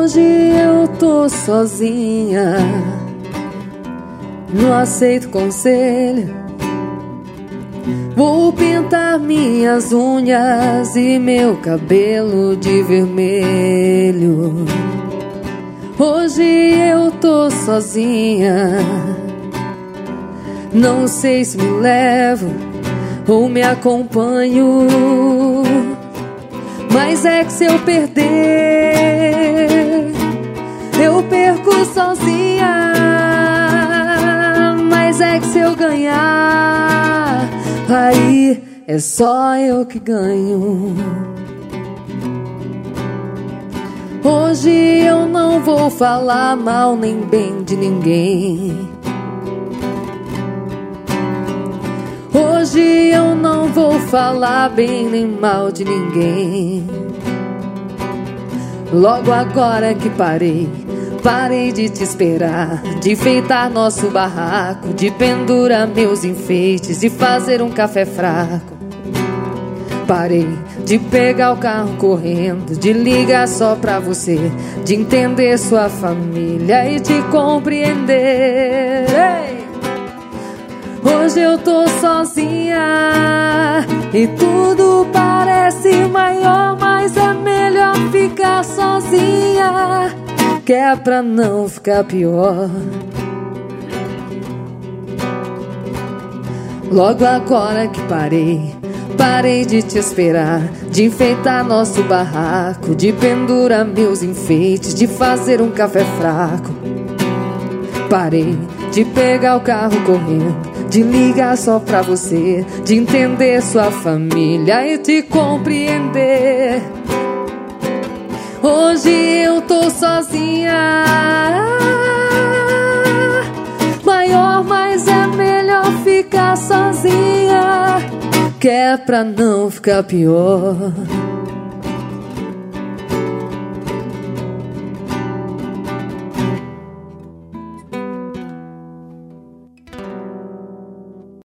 Hoje eu tô sozinha, não aceito conselho. Vou pintar minhas unhas e meu cabelo de vermelho. Hoje eu tô sozinha, não sei se me levo ou me acompanho. Mas é que se eu perder, eu perco sozinha. Mas é que se eu ganhar, aí é só eu que ganho. Hoje eu não vou falar mal nem bem de ninguém. Hoje eu não vou falar bem nem mal de ninguém. Logo agora que parei de te esperar, de enfeitar nosso barraco, de pendurar meus enfeites, de fazer um café fraco. Parei de pegar o carro correndo, de ligar só pra você, de entender sua família e te compreender. Ei! Hoje eu tô sozinha e tudo parece maior, mas é melhor ficar sozinha, que é pra não ficar pior. Logo agora que parei de te esperar, de enfeitar nosso barraco, de pendurar meus enfeites, de fazer um café fraco. Parei de pegar o carro correndo, de ligar só pra você, de entender sua família e te compreender. Hoje eu tô sozinha, maior, mas é melhor ficar sozinha, que é pra não ficar pior.